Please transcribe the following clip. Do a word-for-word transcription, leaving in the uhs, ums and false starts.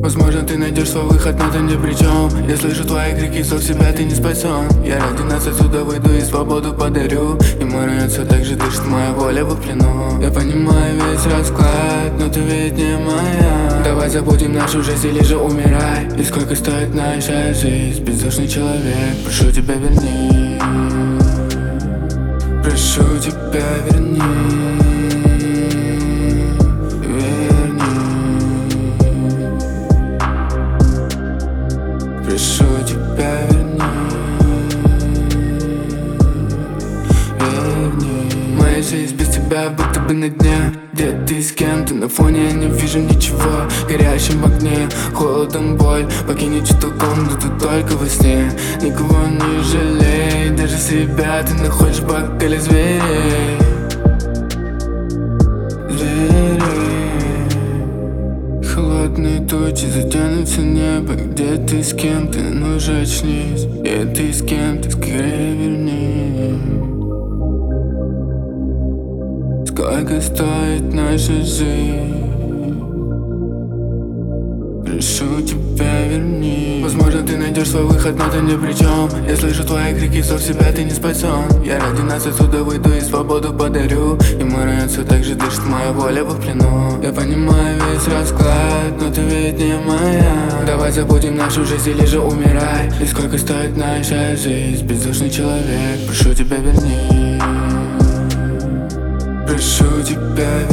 Возможно, ты найдешь свой выход, но ты ни при чем. Я слышу твои крики, зов себя ты не спасен. Я ради нас отсюда выйду и свободу подарю. И мой район все так же дышит, моя воля в плену. Я понимаю весь расклад, но ты ведь не моя. Давай забудем нашу жизнь или же умирай. И сколько стоит наша жизнь, бездушный человек, прошу тебя верни. Прошу тебя верни. Прошу тебя, верни, верни. Моя жизнь без тебя будто бы на дне. Где ты, с кем ты, на фоне я не вижу ничего. В горящем огне, холодом боль. Покинь эту комнату только во сне. Никого не жалей, даже себя ты находишь в бокале зверей. Холодные тучи затянут все небо. Где ты, с кем ты, ну же очнись. Где ты, с кем ты, скорее верни. Сколько стоит наша жизнь? Прошу тебя, верни. Возможно, ты найдешь свой выход, но ты ни при чем. Я слышу твои крики, зов себя ты не спасен. Я ради нас отсюда выйду и свободу подарю. И мой район все так же дышит, моя воля в плену. Я понимаю весь расклад, но ты ведь не моя. Давай забудем нашу жизнь или же умирай. И сколько стоит наша жизнь, бездушный человек, прошу тебя, верни. Прошу тебя,